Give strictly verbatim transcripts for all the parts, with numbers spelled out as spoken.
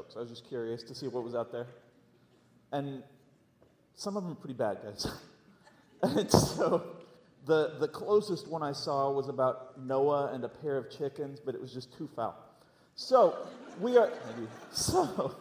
jokes. I was just curious to see what was out there. And some of them are pretty bad, guys. And so the, the closest one I saw was about Noah and a pair of chickens, but it was just too foul. So we are, maybe, so,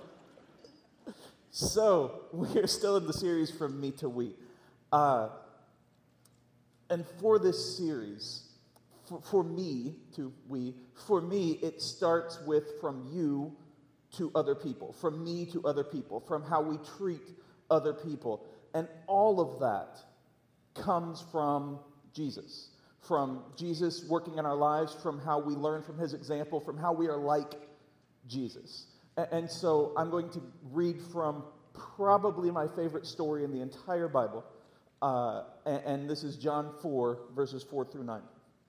so we are still in the series From Me to We. Uh, and for this series, for, for me to we, for me, it starts with from you to other people, from me to other people, from how we treat other people. And all of that comes from Jesus, from Jesus working in our lives, from how we learn from his example, from how we are like Jesus. And, and so I'm going to read from probably my favorite story in the entire Bible, uh, and, and this is John four, verses four through nine.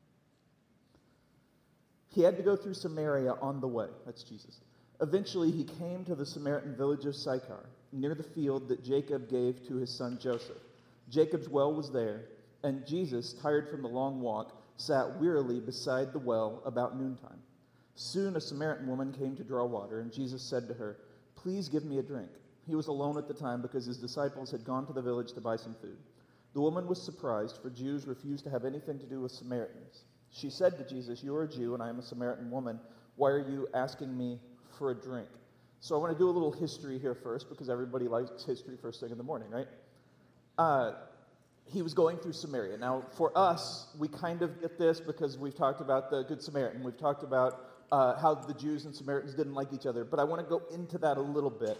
He had to go through Samaria on the way. That's Jesus. Eventually, he came to the Samaritan village of Sychar, near the field that Jacob gave to his son Joseph. Jacob's well was there, and Jesus, tired from the long walk, sat wearily beside the well about noontime. Soon a Samaritan woman came to draw water, and Jesus said to her, "Please give me a drink." He was alone at the time because his disciples had gone to the village to buy some food. The woman was surprised, for Jews refused to have anything to do with Samaritans. She said to Jesus, "You are a Jew, and I am a Samaritan woman. Why are you asking me for a drink?" So I want to do a little history here first, because everybody likes history first thing in the morning, right? Uh, he was going through Samaria. Now, for us, we kind of get this because we've talked about the Good Samaritan. We've talked about uh, how the Jews and Samaritans didn't like each other. But I want to go into that a little bit.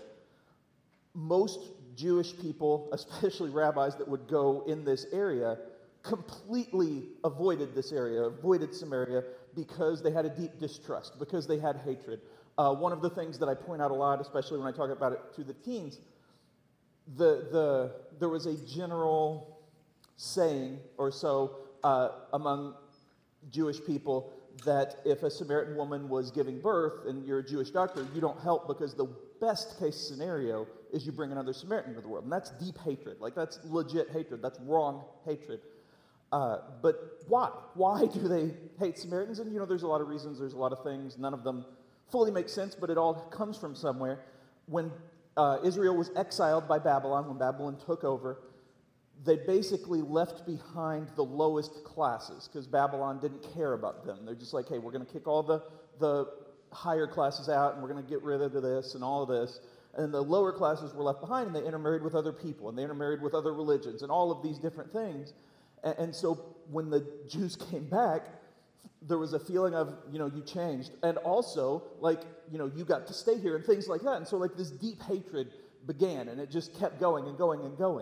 Most Jewish people, especially rabbis that would go in this area, completely avoided this area, avoided Samaria, because they had a deep distrust, because they had hatred. Uh, one of the things that I point out a lot, especially when I talk about it to the teens, the the there was a general saying or so uh, among Jewish people that if a Samaritan woman was giving birth and you're a Jewish doctor, you don't help, because the best case scenario is you bring another Samaritan into the world. And that's deep hatred. Like, that's legit hatred. That's wrong hatred. Uh, but why? Why do they hate Samaritans? And, you know, there's a lot of reasons. There's a lot of things. None of them fully make sense, but it all comes from somewhere. When uh, Israel was exiled by Babylon, when Babylon took over, they basically left behind the lowest classes, because Babylon didn't care about them. They're just like, hey, we're going to kick all the, the higher classes out, and we're going to get rid of this and all of this. And the lower classes were left behind, and they intermarried with other people, and they intermarried with other religions, and all of these different things. And, and so when the Jews came back, there was a feeling of, you know, you changed. And also, like, you know, you got to stay here and things like that. And so, like, this deep hatred began, and it just kept going and going and going.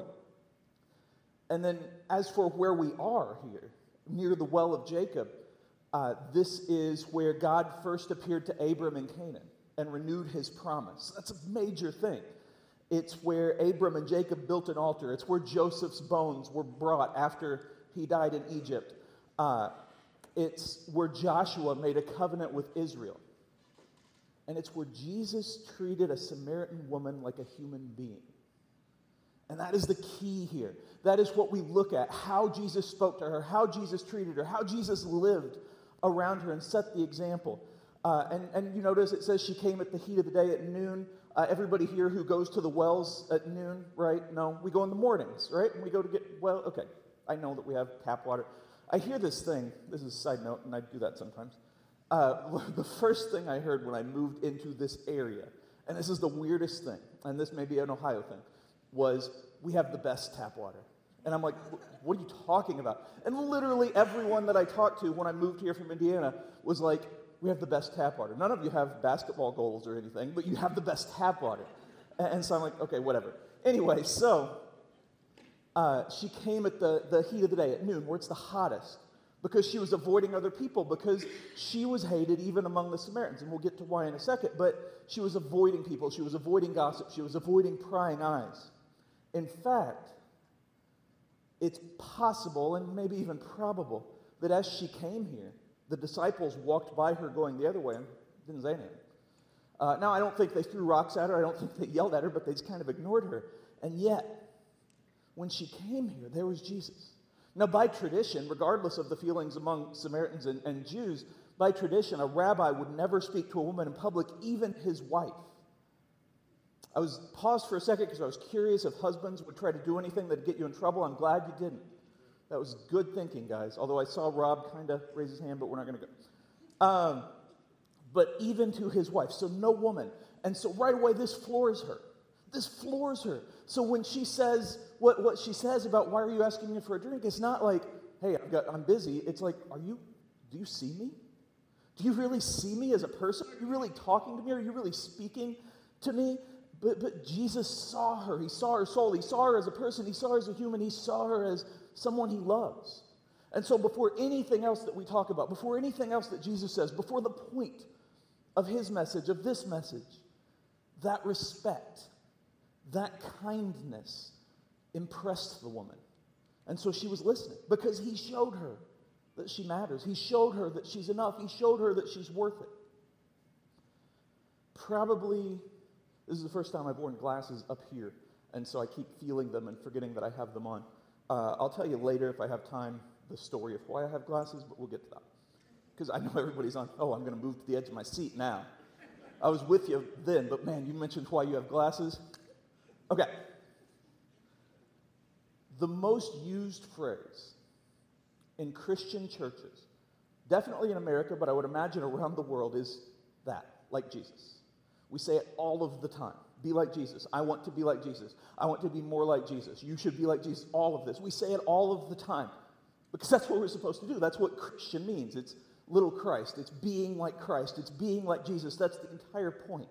And then as for where we are here, near the well of Jacob, uh, this is where God first appeared to Abram in Canaan and renewed his promise. That's a major thing. It's where Abram and Jacob built an altar. It's where Joseph's bones were brought after he died in Egypt. Uh, it's where Joshua made a covenant with Israel. And it's where Jesus treated a Samaritan woman like a human being. And that is the key here. That is what we look at, how Jesus spoke to her, how Jesus treated her, how Jesus lived around her and set the example. Uh, and, and you notice it says she came at the heat of the day at noon. Uh, everybody here who goes to the wells at noon, right? No, we go in the mornings, right? And we go to get, well, okay, I know that we have tap water. I hear this thing, this is a side note, and I do that sometimes. Uh, the first thing I heard when I moved into this area, and this is the weirdest thing, and this may be an Ohio thing, was we have the best tap water. And I'm like, what are you talking about? And literally everyone that I talked to when I moved here from Indiana was like, we have the best tap water. None of you have basketball goals or anything, but you have the best tap water. And, and so I'm like, okay, whatever. Anyway, so uh, she came at the, the heat of the day at noon, where it's the hottest, because she was avoiding other people, because she was hated even among the Samaritans. And we'll get to why in a second, but she was avoiding people. She was avoiding gossip. She was avoiding prying eyes. In fact, it's possible and maybe even probable that as she came here, the disciples walked by her going the other way and didn't say anything. Uh, now, I don't think they threw rocks at her. I don't think they yelled at her, but they just kind of ignored her. And yet, when she came here, there was Jesus. Now, by tradition, regardless of the feelings among Samaritans and, and Jews, by tradition, a rabbi would never speak to a woman in public, even his wife. I was paused for a second because I was curious if husbands would try to do anything that'd get you in trouble. I'm glad you didn't. That was good thinking, guys. Although I saw Rob kind of raise his hand, but we're not going to go. Um, but even to his wife, so no woman. And so right away, this floors her. This floors her. So when she says what, what she says about why are you asking me for a drink, it's not like, hey, I've got, I'm busy. It's like, are you, do you see me? Do you really see me as a person? Are you really talking to me? Are you really speaking to me? But, but Jesus saw her. He saw her soul. He saw her as a person. He saw her as a human. He saw her as someone he loves. And so before anything else that we talk about, before anything else that Jesus says, before the point of his message, of this message, that respect, that kindness impressed the woman. And so she was listening because he showed her that she matters. He showed her that she's enough. He showed her that she's worth it. Probably, this is the first time I've worn glasses up here, and so I keep feeling them and forgetting that I have them on. Uh, I'll tell you later if I have time the story of why I have glasses, but we'll get to that. Because I know everybody's on, oh, I'm going to move to the edge of my seat now. I was with you then, but man, you mentioned why you have glasses. Okay. The most used phrase in Christian churches, definitely in America, but I would imagine around the world, is that, like Jesus. We say it all of the time. Be like Jesus. I want to be like Jesus. I want to be more like Jesus. You should be like Jesus. All of this. We say it all of the time because that's what we're supposed to do. That's what Christian means. It's little Christ. It's being like Christ. It's being like Jesus. That's the entire point.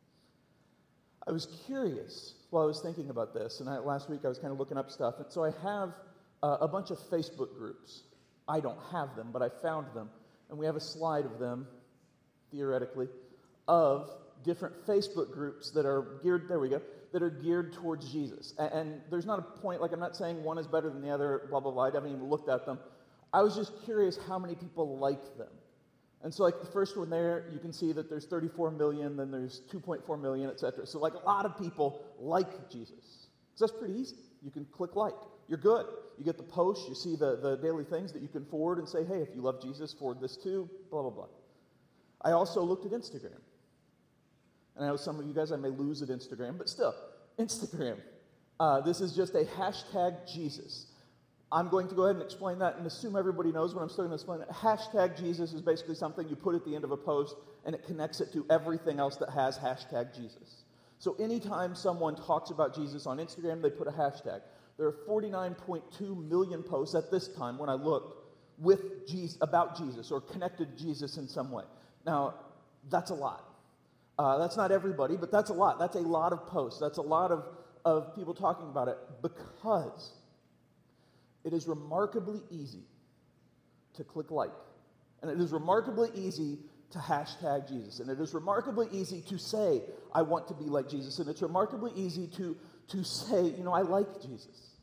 I was curious while I was thinking about this, and I, last week I was kind of looking up stuff, and so I have uh, a bunch of Facebook groups. I don't have them, but I found them, and we have a slide of them, theoretically, of different Facebook groups that are geared, there we go, that are geared towards Jesus. And, and there's not a point, like I'm not saying one is better than the other, blah, blah, blah. I haven't even looked at them. I was just curious how many people like them. And so like the first one there, you can see that there's thirty-four million, then there's two point four million, et cetera. So like a lot of people like Jesus. So that's pretty easy. You can click like. You're good. You get the post, you see the, the daily things that you can forward and say, hey, if you love Jesus, forward this too, blah, blah, blah. I also looked at Instagram. And I know some of you guys, I may lose at Instagram, but still, Instagram. Uh, this is just a hashtag Jesus. I'm going to go ahead and explain that and assume everybody knows what I'm starting to explain it. Hashtag Jesus is basically something you put at the end of a post, and it connects it to everything else that has hashtag Jesus. So anytime someone talks about Jesus on Instagram, they put a hashtag. There are forty-nine point two million posts at this time when I looked with Jesus, about Jesus or connected to Jesus in some way. Now, that's a lot. Uh, that's not everybody, but that's a lot. That's a lot of posts. That's a lot of, of people talking about it because it is remarkably easy to click like. And it is remarkably easy to hashtag Jesus. And it is remarkably easy to say, I want to be like Jesus. And it's remarkably easy to, to say, you know, I like Jesus.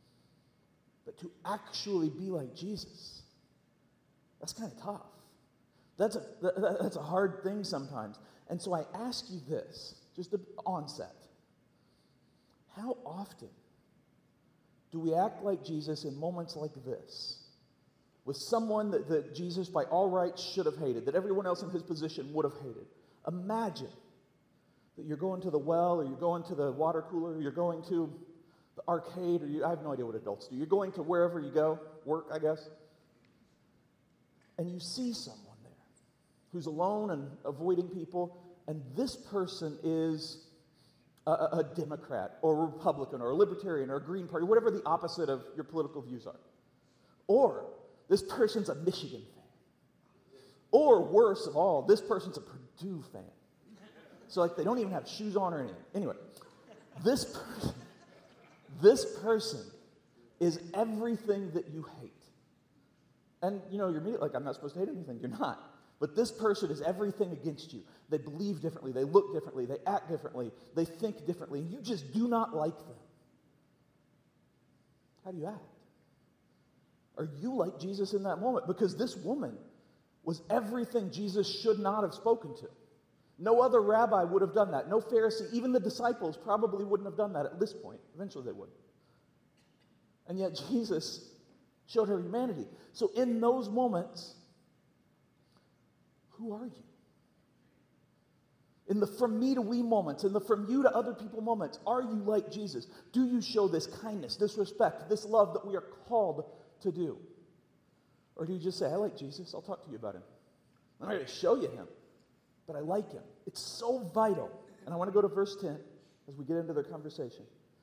But to actually be like Jesus, that's kind of tough. That's a, that, that's a hard thing sometimes. And so I ask you this, just at onset. How often do we act like Jesus in moments like this? With someone that, that Jesus, by all rights, should have hated, that everyone else in his position would have hated. Imagine that you're going to the well, or you're going to the water cooler, or you're going to the arcade, or you, I have no idea what adults do. You're going to wherever you go, work, I guess, and you see someone who's alone and avoiding people, and this person is a, a Democrat or a Republican or a Libertarian or a Green Party, whatever the opposite of your political views are. Or this person's a Michigan fan. Or worse of all, this person's a Purdue fan. So like they don't even have shoes on or anything. Anyway, this person, this person is everything that you hate. And you know, you're immediately like, I'm not supposed to hate anything. You're not. But this person is everything against you. They believe differently. They look differently. They act differently. They think differently. And you just do not like them. How do you act? Are you like Jesus in that moment? Because this woman was everything Jesus should not have spoken to. No other rabbi would have done that. No Pharisee, even the disciples probably wouldn't have done that at this point. Eventually they would. And yet Jesus showed her humanity. So in those moments, who are you? In the from me to we moments, in the from you to other people moments, are you like Jesus? Do you show this kindness, this respect, this love that we are called to do? Or do you just say, I like Jesus, I'll talk to you about him. I'm not going to show you him, but I like him. It's so vital. And I want to go to verse ten as we get into the conversation.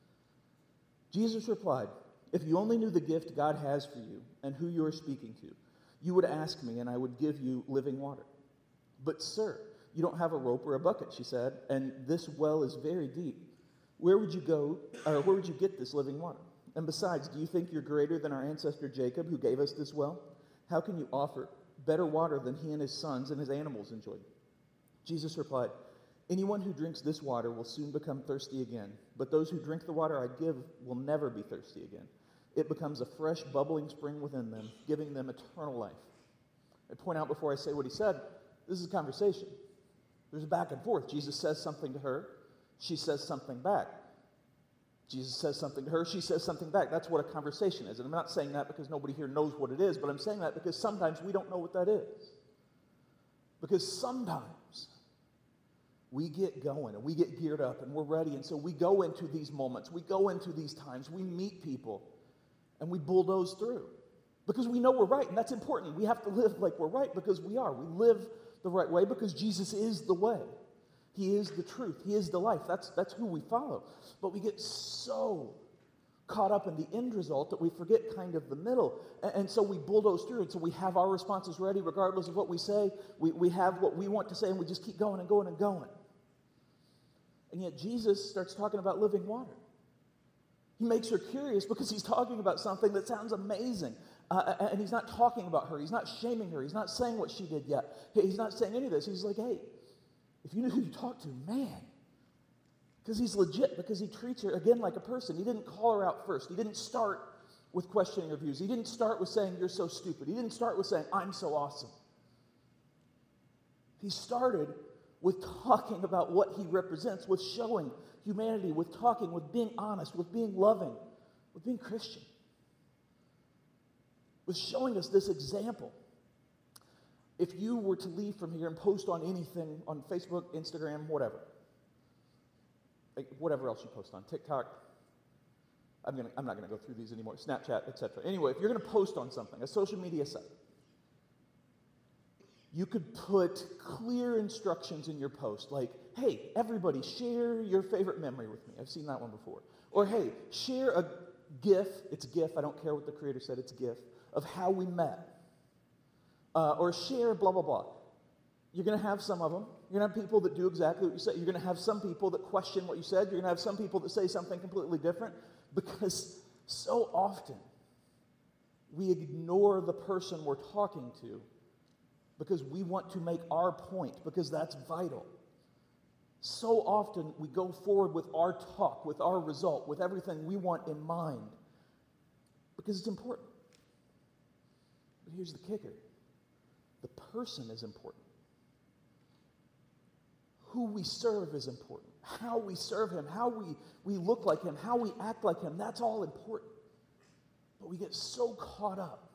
Jesus replied, if you only knew the gift God has for you and who you are speaking to, you would ask me and I would give you living water. But sir, you don't have a rope or a bucket, she said, and this well is very deep. Where would you go, or where would you get this living water? And besides, do you think you're greater than our ancestor Jacob, who gave us this well? How can you offer better water than he and his sons and his animals enjoyed? Jesus replied, anyone who drinks this water will soon become thirsty again, but those who drink the water I give will never be thirsty again. It becomes a fresh, bubbling spring within them, giving them eternal life. I point out before I say what he said, this is a conversation. There's a back and forth. Jesus says something to her. She says something back. Jesus says something to her. She says something back. That's what a conversation is. And I'm not saying that because nobody here knows what it is, but I'm saying that because sometimes we don't know what that is. Because sometimes we get going and we get geared up and we're ready. And so we go into these moments. We go into these times. We meet people and we bulldoze through. Because we know we're right, and that's important. We have to live like we're right because we are. We live the right way because Jesus is the way. He is the truth. He is the life. That's, that's who we follow. But we get so caught up in the end result that we forget kind of the middle. And, and so we bulldoze through. And so we have our responses ready regardless of what we say. We, we have what we want to say, and we just keep going and going and going. And yet Jesus starts talking about living water. He makes her curious because he's talking about something that sounds amazing. Uh, and he's not talking about her. He's not shaming her. He's not saying what she did yet. He's not saying any of this. He's like, hey, if you knew who you talked to, man. Because he's legit, because he treats her, again, like a person. He didn't call her out first. He didn't start with questioning her views. He didn't start with saying, you're so stupid. He didn't start with saying, I'm so awesome. He started with talking about what he represents, with showing humanity, with talking, with being honest, with being loving, with being Christian. Was showing us this example. If you were to leave from here and post on anything on Facebook, Instagram, whatever, like whatever else you post on, TikTok, I'm gonna, I'm not going to go through these anymore, Snapchat, et cetera. Anyway, if you're going to post on something, a social media site, you could put clear instructions in your post, like, hey, everybody, share your favorite memory with me. I've seen that one before. Or, hey, share a GIF. It's a GIF. I don't care what the creator said. It's a GIF of how we met. Uh, or share blah, blah, blah. You're going to have some of them. You're going to have people that do exactly what you said. You're going to have some people that question what you said. You're going to have some people that say something completely different. Because so often we ignore the person we're talking to because we want to make our point, because that's vital. So often we go forward with our talk, with our result, with everything we want in mind because it's important. But here's the kicker. The person is important. Who we serve is important. How we serve him, how we, we look like him, how we act like him, that's all important. But we get so caught up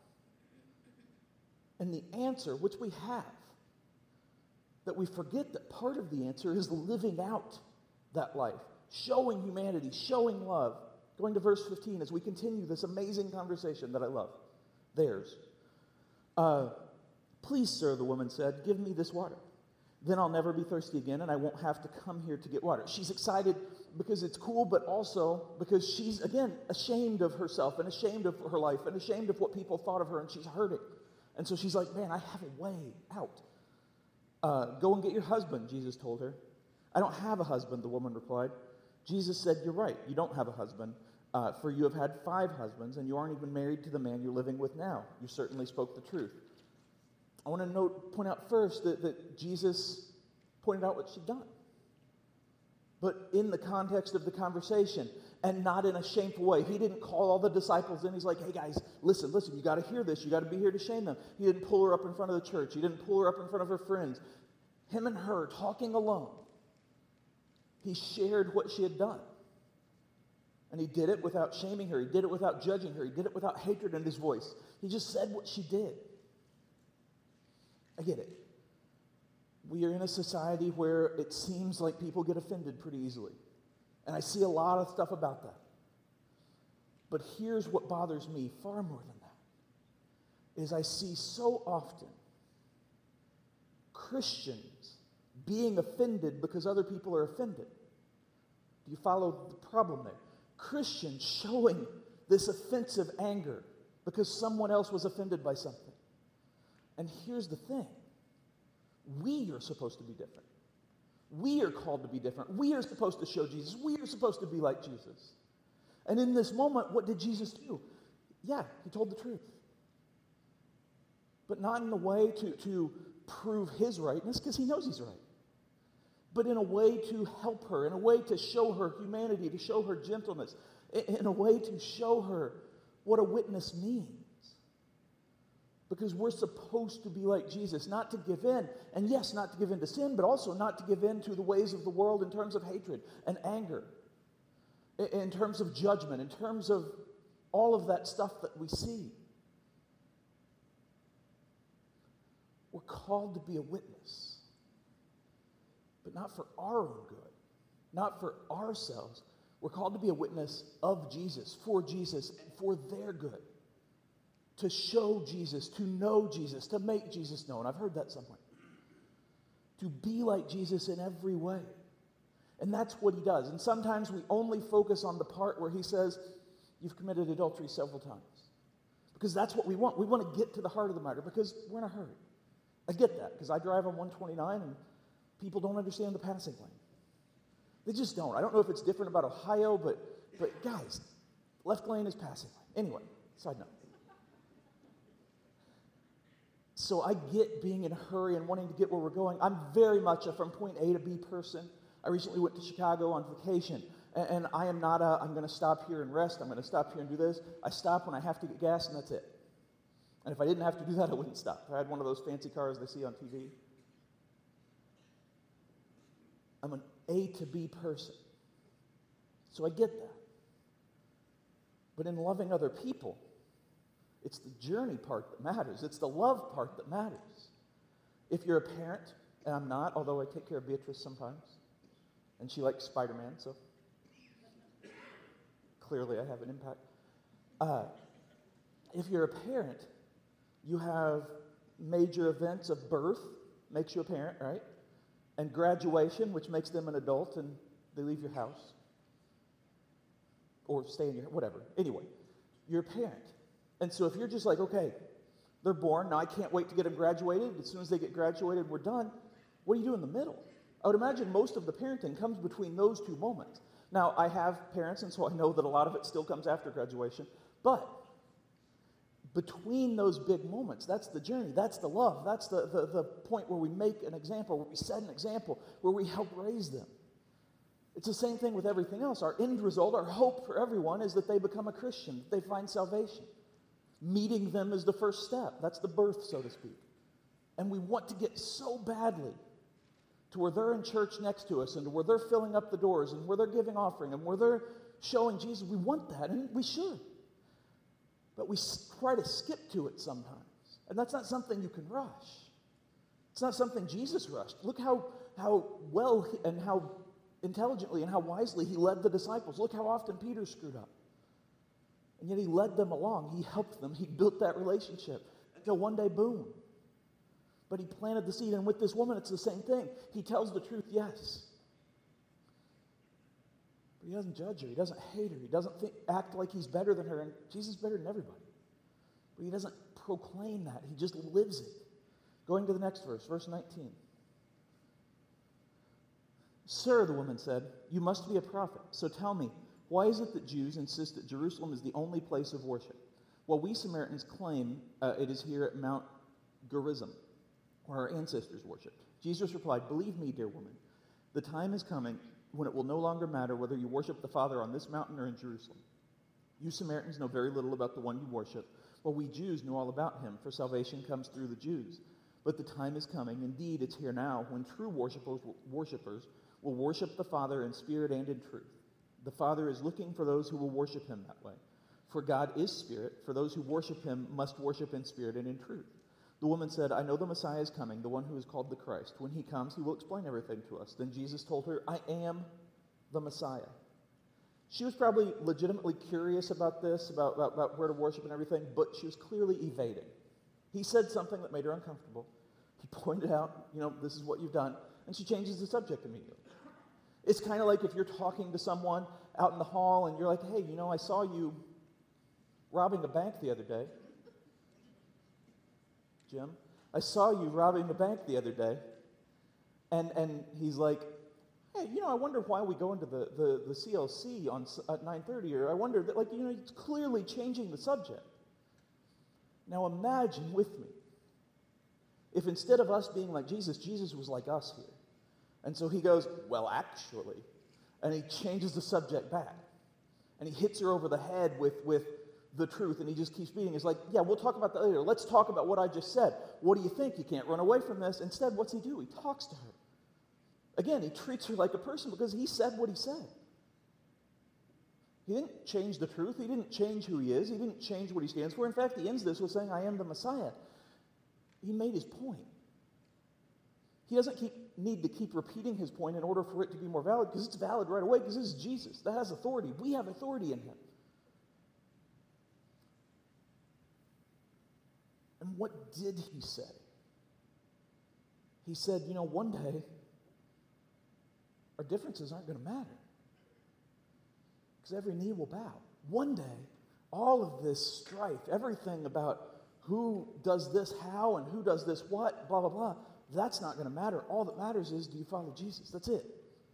in the answer, which we have, that we forget that part of the answer is living out that life, showing humanity, showing love. Going to verse fifteen as we continue this amazing conversation that I love. Theirs. Uh, Please, sir, the woman said, give me this water. Then I'll never be thirsty again, and I won't have to come here to get water. She's excited because it's cool, but also because she's, again, ashamed of herself and ashamed of her life and ashamed of what people thought of her, and she's hurting. And so she's like, man, I have a way out. Uh, go and get your husband, Jesus told her. I don't have a husband, the woman replied. Jesus said, you're right, you don't have a husband, uh, for you have had five husbands, and you aren't even married to the man you're living with now. You certainly spoke the truth. I want to note, point out first that, that Jesus pointed out what she'd done. But in the context of the conversation, and not in a shameful way. He didn't call all the disciples in. He's like, hey guys, listen, listen, you got to hear this. You got to be here to shame them. He didn't pull her up in front of the church. He didn't pull her up in front of her friends. Him and her talking alone. He shared what she had done. And he did it without shaming her. He did it without judging her. He did it without hatred in his voice. He just said what she did. I get it. We are in a society where it seems like people get offended pretty easily. And I see a lot of stuff about that. But here's what bothers me far more than that, is I see so often Christians being offended because other people are offended. Do you follow the problem there? Christians showing this offensive anger because someone else was offended by something. And here's the thing. We are supposed to be different. We are called to be different. We are supposed to show Jesus. We are supposed to be like Jesus. And in this moment, what did Jesus do? Yeah, he told the truth. But not in a way to, to prove his rightness, because he knows he's right. But in a way to help her, in a way to show her humanity, to show her gentleness, in a way to show her what a witness means. Because we're supposed to be like Jesus, not to give in, and yes, not to give in to sin, but also not to give in to the ways of the world in terms of hatred and anger, in terms of judgment, in terms of all of that stuff that we see. We're called to be a witness, but not for our own good, not for ourselves. We're called to be a witness of Jesus, for Jesus, and for their good. To show Jesus, to know Jesus, to make Jesus known. I've heard that somewhere. To be like Jesus in every way. And that's what he does. And sometimes we only focus on the part where he says, you've committed adultery several times. Because that's what we want. We want to get to the heart of the matter because we're in a hurry. I get that because I drive on one twenty-nine and people don't understand the passing lane. They just don't. I don't know if it's different about Ohio, but, but guys, left lane is passing lane. Anyway, side note. So I get being in a hurry and wanting to get where we're going. I'm very much a from point A to B person. I recently went to Chicago on vacation, and, and I am not a, I'm going to stop here and rest, I'm going to stop here and do this. I stop when I have to get gas, and that's it. And if I didn't have to do that, I wouldn't stop. I had one of those fancy cars they see on T V. I'm an A to B person. So I get that. But in loving other people, it's the journey part that matters. It's the love part that matters. If you're a parent, and I'm not, although I take care of Beatrice sometimes, and she likes Spider-Man, so clearly I have an impact. Uh, if you're a parent, you have major events of birth, makes you a parent, right? And graduation, which makes them an adult, and they leave your house. Or stay in your, whatever. Anyway, you're a parent. And so if you're just like, okay, they're born, now I can't wait to get them graduated. As soon as they get graduated, we're done. What do you do in the middle? I would imagine most of the parenting comes between those two moments. Now, I have parents, and so I know that a lot of it still comes after graduation. But between those big moments, that's the journey. That's the love. That's the, the, the point where we make an example, where we set an example, where we help raise them. It's the same thing with everything else. Our end result, our hope for everyone is that they become a Christian, that they find salvation. Meeting them is the first step. That's the birth, so to speak. And we want to get so badly to where they're in church next to us and to where they're filling up the doors and where they're giving offering and where they're showing Jesus. We want that, and we should. But we try to skip to it sometimes. And that's not something you can rush. It's not something Jesus rushed. Look how, how well he, and how intelligently and how wisely he led the disciples. Look how often Peter screwed up. And yet he led them along. He helped them. He built that relationship until one day, boom. But he planted the seed. And with this woman, it's the same thing. He tells the truth, yes. But he doesn't judge her. He doesn't hate her. He doesn't think, act like he's better than her. And Jesus is better than everybody. But he doesn't proclaim that. He just lives it. Going to the next verse, verse nineteen. Sir, the woman said, you must be a prophet. So tell me, why is it that Jews insist that Jerusalem is the only place of worship? Well, we Samaritans claim uh, it is here at Mount Gerizim, where our ancestors worshipped. Jesus replied, believe me, dear woman, the time is coming when it will no longer matter whether you worship the Father on this mountain or in Jerusalem. You Samaritans know very little about the one you worship, while we Jews know all about him, for salvation comes through the Jews. But the time is coming, indeed it's here now, when true worshipers, worshipers will worship the Father in spirit and in truth. The Father is looking for those who will worship him that way. For God is spirit. For those who worship him must worship in spirit and in truth. The woman said, I know the Messiah is coming, the one who is called the Christ. When he comes, he will explain everything to us. Then Jesus told her, I am the Messiah. She was probably legitimately curious about this, about, about, about where to worship and everything, but she was clearly evading. He said something that made her uncomfortable. He pointed out, you know, this is what you've done, and she changes the subject immediately. It's kind of like if you're talking to someone out in the hall and you're like, hey, you know, I saw you robbing a bank the other day. Jim, I saw you robbing the bank the other day. And and he's like, hey, you know, I wonder why we go into the, the, the C L C on at nine thirty, or I wonder, that, like, you know, it's clearly changing the subject. Now imagine with me, if instead of us being like Jesus, Jesus was like us here. And so he goes, well, actually, and he changes the subject back. And he hits her over the head with, with the truth, and he just keeps beating. He's like, yeah, we'll talk about that later. Let's talk about what I just said. What do you think? You can't run away from this. Instead, what's he do? He talks to her. Again, he treats her like a person because he said what he said. He didn't change the truth. He didn't change who he is. He didn't change what he stands for. In fact, he ends this with saying, I am the Messiah. He made his point. He doesn't keep, need to keep repeating his point in order for it to be more valid, because it's valid right away, because this is Jesus. That has authority. We have authority in him. And what did he say? He said, you know, one day, our differences aren't going to matter, because every knee will bow. One day, all of this strife, everything about who does this how and who does this what, blah, blah, blah, that's not going to matter. All that matters is, do you follow Jesus? That's it.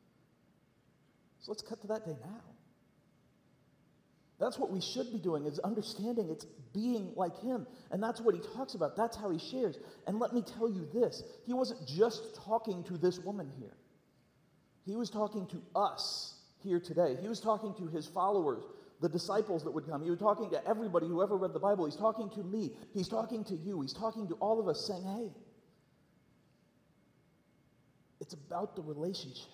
So let's cut to that day now. That's what we should be doing, is understanding it's being like him. And that's what he talks about. That's how he shares. And let me tell you this. He wasn't just talking to this woman here. He was talking to us here today. He was talking to his followers, the disciples that would come. He was talking to everybody who ever read the Bible. He's talking to me. He's talking to you. He's talking to all of us, saying, hey, it's about the relationship.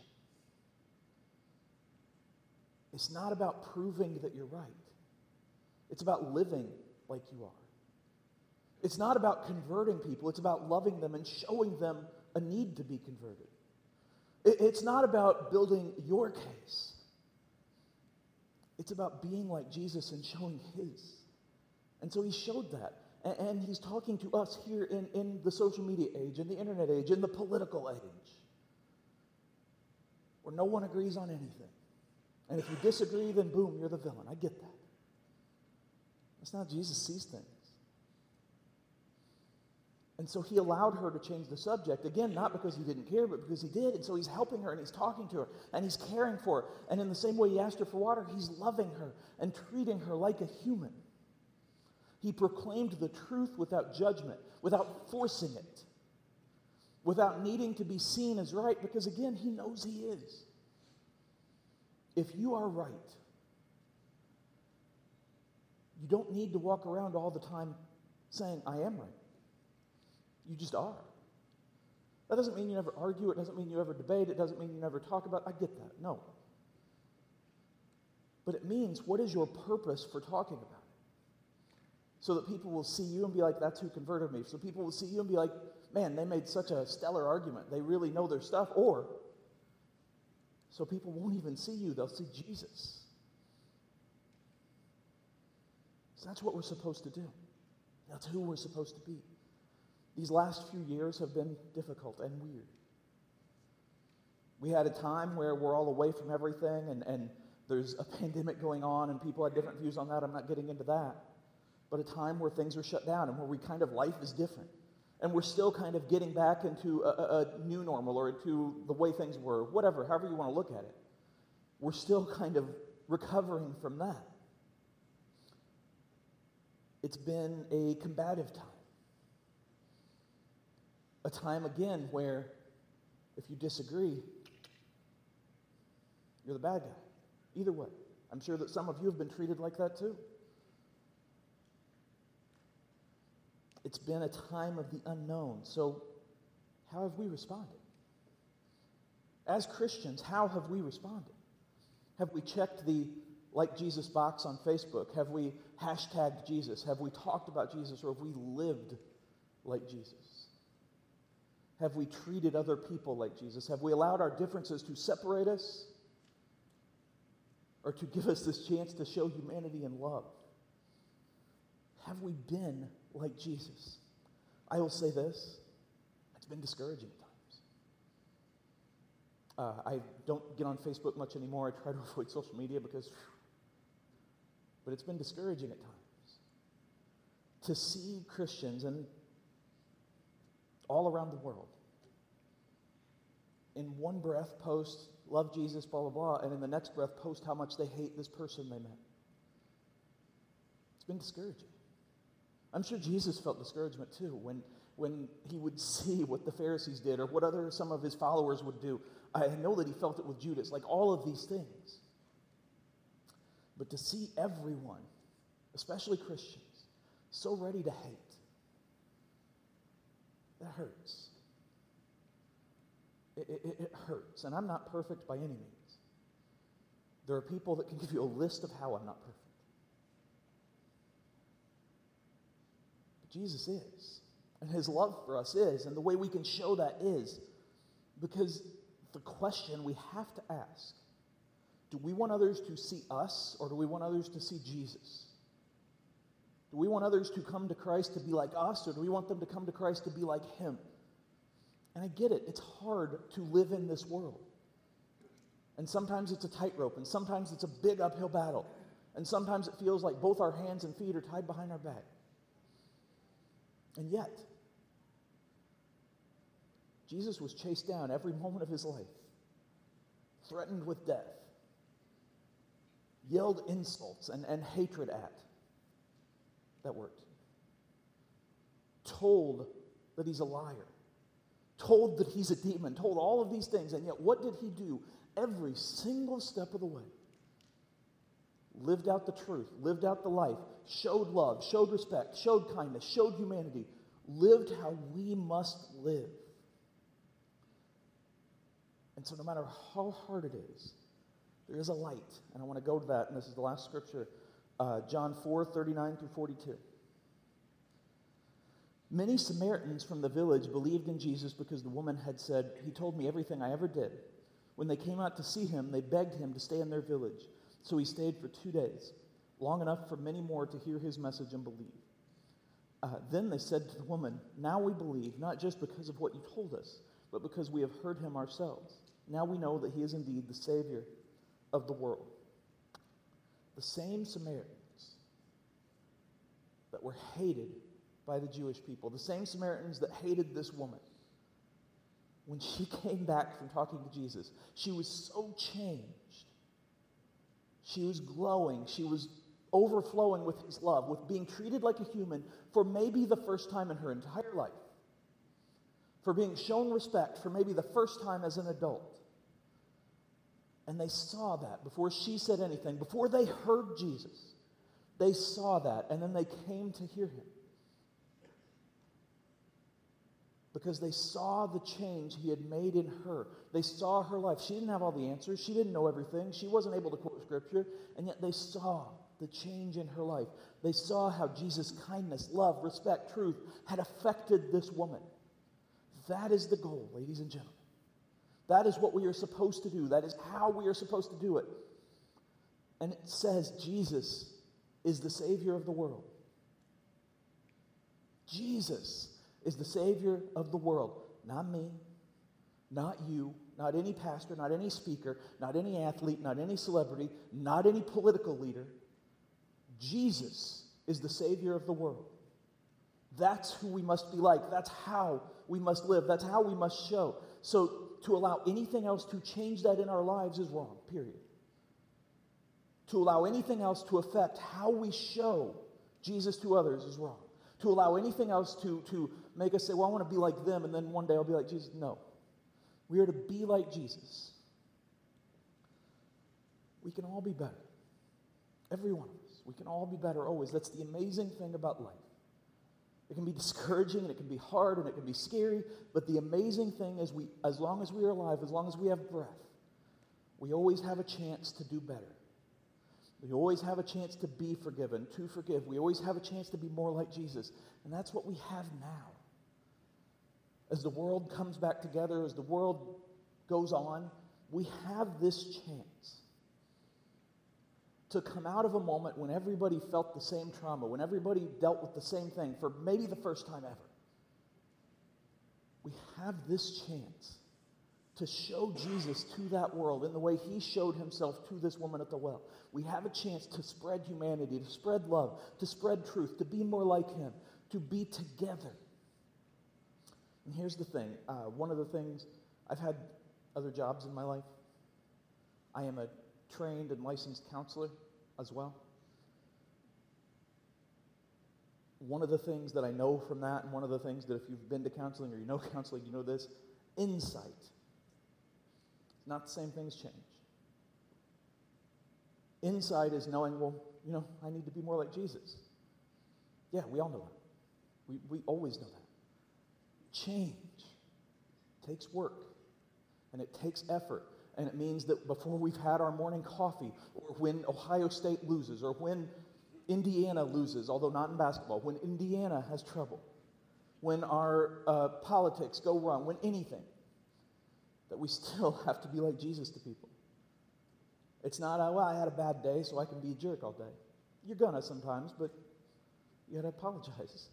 It's not about proving that you're right. It's about living like you are. It's not about converting people. It's about loving them and showing them a need to be converted. It's not about building your case. It's about being like Jesus and showing his. And so he showed that. And he's talking to us here in, in the social media age, in the internet age, in the political age, where no one agrees on anything. And if you disagree, then boom, you're the villain. I get that. That's not how Jesus sees things. And so he allowed her to change the subject. Again, not because he didn't care, but because he did. And so he's helping her, and he's talking to her, and he's caring for her. And in the same way he asked her for water, he's loving her and treating her like a human. He proclaimed the truth without judgment, without forcing it, without needing to be seen as right, because again, he knows he is. If you are right, you don't need to walk around all the time saying, I am right. You just are. That doesn't mean you never argue. It doesn't mean you ever debate. It doesn't mean you never talk about it. I get that. No. But it means, what is your purpose for talking about it? So that people will see you and be like, that's who converted me. So people will see you and be like, man, they made such a stellar argument. They really know their stuff. Or, so people won't even see you. They'll see Jesus. So that's what we're supposed to do. That's who we're supposed to be. These last few years have been difficult and weird. We had a time where we're all away from everything, and, and there's a pandemic going on, and people had different views on that. I'm not getting into that. But a time where things are shut down and where we kind of, life is different. And we're still kind of getting back into a, a, a new normal, or into the way things were, whatever, however you want to look at it. We're still kind of recovering from that. It's been a combative time. A time, again, where if you disagree, you're the bad guy. Either way. I'm sure that some of you have been treated like that too. It's been a time of the unknown. So how have we responded? As Christians, how have we responded? Have we checked the Like Jesus box on Facebook? Have we hashtagged Jesus? Have we talked about Jesus? Or have we lived like Jesus? Have we treated other people like Jesus? Have we allowed our differences to separate us or to give us this chance to show humanity and love? Have we been like Jesus? I will say this, it's been discouraging at times. Uh, I don't get on Facebook much anymore. I try to avoid social media because, whew, but it's been discouraging at times to see Christians and all around the world in one breath post, love Jesus, blah, blah, blah, and in the next breath post how much they hate this person they met. It's been discouraging. I'm sure Jesus felt discouragement too when, when he would see what the Pharisees did or what other some of his followers would do. I know that he felt it with Judas, like all of these things. But to see everyone, especially Christians, so ready to hate, that hurts. It, it, it hurts. And I'm not perfect by any means. There are people that can give you a list of how I'm not perfect. But Jesus is. And his love for us is. And the way we can show that is because the question we have to ask, do we want others to see us or do we want others to see Jesus? Do we want others to come to Christ to be like us or do we want them to come to Christ to be like him? And I get it. It's hard to live in this world. And sometimes it's a tightrope, and sometimes it's a big uphill battle. And sometimes it feels like both our hands and feet are tied behind our back. And yet, Jesus was chased down every moment of his life, threatened with death, yelled insults and, and hatred at. That worked. Told that he's a liar. Told that he's a demon, told all of these things, and yet what did he do every single step of the way? Lived out the truth, lived out the life, showed love, showed respect, showed kindness, showed humanity, lived how we must live. And so no matter how hard it is, there is a light, and I want to go to that, and this is the last scripture, uh, John four, thirty-nine through forty-two. Many Samaritans from the village believed in Jesus because the woman had said, "He told me everything I ever did." When they came out to see him, they begged him to stay in their village. So he stayed for two days, long enough for many more to hear his message and believe. Uh, then they said to the woman, "Now we believe, not just because of what you told us, but because we have heard him ourselves. Now we know that he is indeed the Savior of the world." The same Samaritans that were hated by the Jewish people, the same Samaritans that hated this woman, when she came back from talking to Jesus, she was so changed. She was glowing. She was overflowing with his love, with being treated like a human for maybe the first time in her entire life, for being shown respect for maybe the first time as an adult. And they saw that before she said anything, before they heard Jesus. They saw that, and then they came to hear him. Because they saw the change he had made in her. They saw her life. She didn't have all the answers. She didn't know everything. She wasn't able to quote scripture. And yet they saw the change in her life. They saw how Jesus' kindness, love, respect, truth had affected this woman. That is the goal, ladies and gentlemen. That is what we are supposed to do. That is how we are supposed to do it. And it says Jesus is the Savior of the world. Jesus is the Savior of the world. Not me, not you, not any pastor, not any speaker, not any athlete, not any celebrity, not any political leader. Jesus is the Savior of the world. That's who we must be like. That's how we must live. That's how we must show. So to allow anything else to change that in our lives is wrong, period. To allow anything else to affect how we show Jesus to others is wrong. To allow anything else to, to make us say, well, I want to be like them, and then one day I'll be like Jesus. No. We are to be like Jesus. We can all be better. Every one of us. We can all be better always. That's the amazing thing about life. It can be discouraging, and it can be hard, and it can be scary, but the amazing thing is we, as long as we are alive, as long as we have breath, we always have a chance to do better. We always have a chance to be forgiven, to forgive. We always have a chance to be more like Jesus. And that's what we have now. as the world comes back together, as the world goes on, we have this chance to come out of a moment when everybody felt the same trauma, when everybody dealt with the same thing for maybe the first time ever. We have this chance to show Jesus to that world in the way he showed himself to this woman at the well. We have a chance to spread humanity, to spread love, to spread truth, to be more like him, to be together. And here's the thing. Uh, one of the things, I've had other jobs in my life. I am a trained and licensed counselor as well. One of the things that I know from that, and one of the things that if you've been to counseling or you know counseling, you know this, insight. It's not the same thing as change. Insight is knowing, well, you know, I need to be more like Jesus. Yeah, we all know that. We, we always know that. Change takes work, and it takes effort, and it means that before we've had our morning coffee, or when Ohio State loses, or when Indiana loses, although not in basketball, when Indiana has trouble, when our uh, politics go wrong, when anything, that we still have to be like Jesus to people. It's not, oh, well, I had a bad day, so I can be a jerk all day. You're gonna sometimes, but you gotta apologize.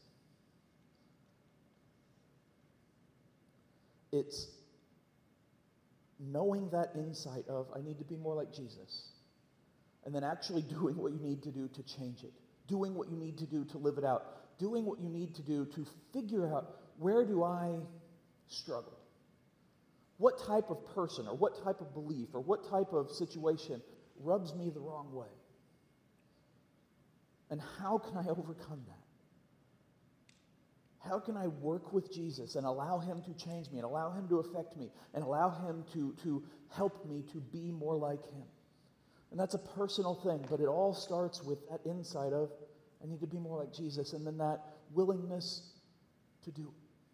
It's knowing that insight of, I need to be more like Jesus, and then actually doing what you need to do to change it, doing what you need to do to live it out, doing what you need to do to figure out, where do I struggle? What type of person or what type of belief or what type of situation rubs me the wrong way? And how can I overcome that? How can I work with Jesus and allow him to change me and allow him to affect me and allow him to, to help me to be more like him? And that's a personal thing, but it all starts with that insight of, I need to be more like Jesus, and then that willingness to do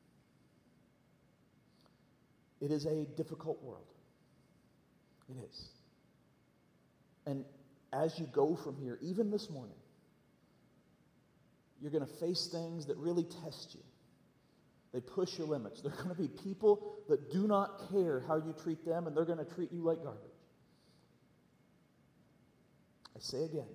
it. It is a difficult world. It is. And as you go from here, even this morning, you're going to face things that really test you. They push your limits. There are going to be people that do not care how you treat them, and they're going to treat you like garbage. I say again,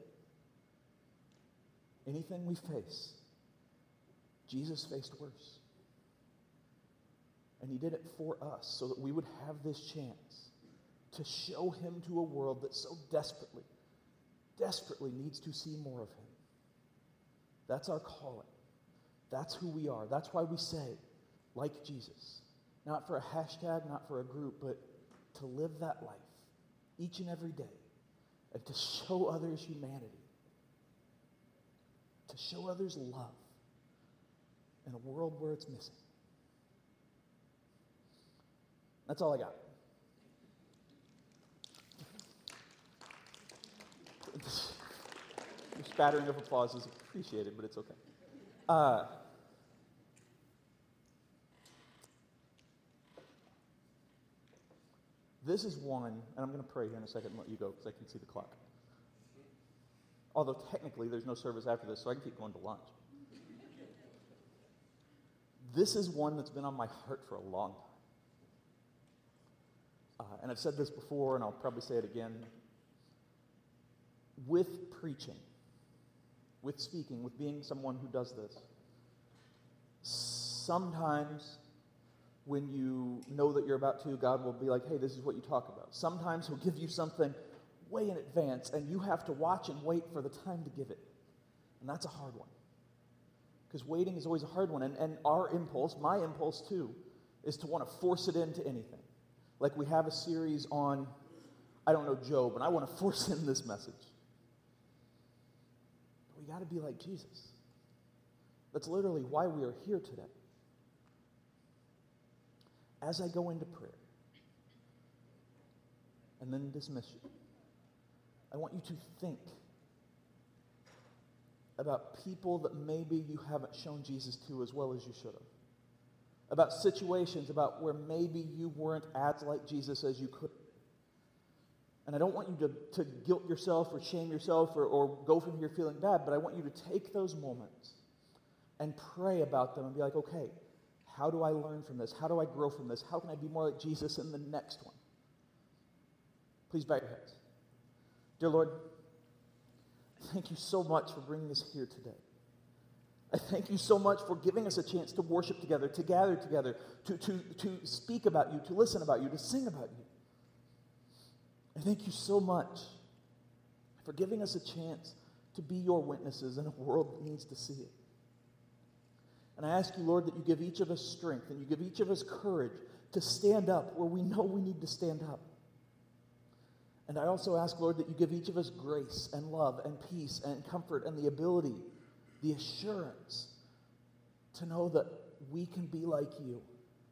anything we face, Jesus faced worse. And he did it for us so that we would have this chance to show him to a world that so desperately, desperately needs to see more of him. That's our calling. That's who we are. That's why we say, like Jesus. Not for a hashtag, not for a group, but to live that life each and every day and to show others humanity, to show others love in a world where it's missing. That's all I got. Your spattering of applause is appreciated, but it's okay. Uh, this is one, and I'm going to pray here in a second and let you go because I can see the clock. Although technically there's no service after this, so I can keep going to lunch. This is one that's been on my heart for a long time. Uh, and I've said this before, and I'll probably say it again. With preaching, with speaking, with being someone who does this, sometimes when you know that you're about to, God will be like, hey, this is what you talk about. Sometimes he'll give you something way in advance, and you have to watch and wait for the time to give it. And that's a hard one. Because waiting is always a hard one. And, and our impulse, my impulse too, is to want to force it into anything. Like we have a series on, I don't know, Job, and I want to force in this message. But we got to be like Jesus. That's literally why we are here today. As I go into prayer and then dismiss you, I want you to think about people that maybe you haven't shown Jesus to as well as you should have. About situations about where maybe you weren't as like Jesus as you could. And I don't want you to, to guilt yourself or shame yourself or, or go from here feeling bad, but I want you to take those moments and pray about them and be like, okay, How do I learn from this? How do I grow from this? How can I be more like Jesus in the next one? Please bow your heads. Dear Lord, thank you so much for bringing us here today. I thank you so much for giving us a chance to worship together, to gather together, to, to, to speak about you, to listen about you, to sing about you. I thank you so much for giving us a chance to be your witnesses in a world that needs to see it. And I ask you, Lord, that you give each of us strength and you give each of us courage to stand up where we know we need to stand up. And I also ask, Lord, that you give each of us grace and love and peace and comfort and the ability, the assurance to know that we can be like you.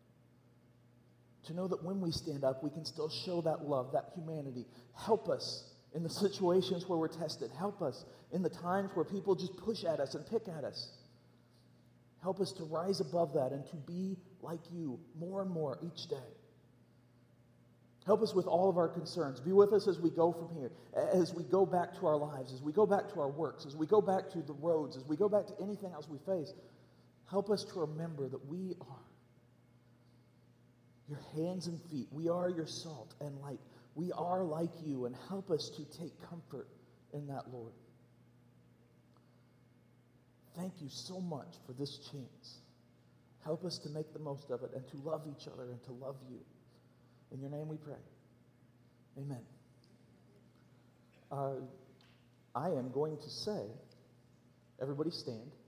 To know that when we stand up, we can still show that love, that humanity. Help us in the situations where we're tested. Help us in the times where people just push at us and pick at us. Help us to rise above that and to be like you more and more each day. Help us with all of our concerns. Be with us as we go from here, as we go back to our lives, as we go back to our works, as we go back to the roads, as we go back to anything else we face. Help us to remember that we are your hands and feet. We are your salt and light. We are like you, and help us to take comfort in that, Lord. Thank you so much for this chance. Help us to make the most of it and to love each other and to love you. In your name we pray. Amen. Uh, I am going to say, everybody stand.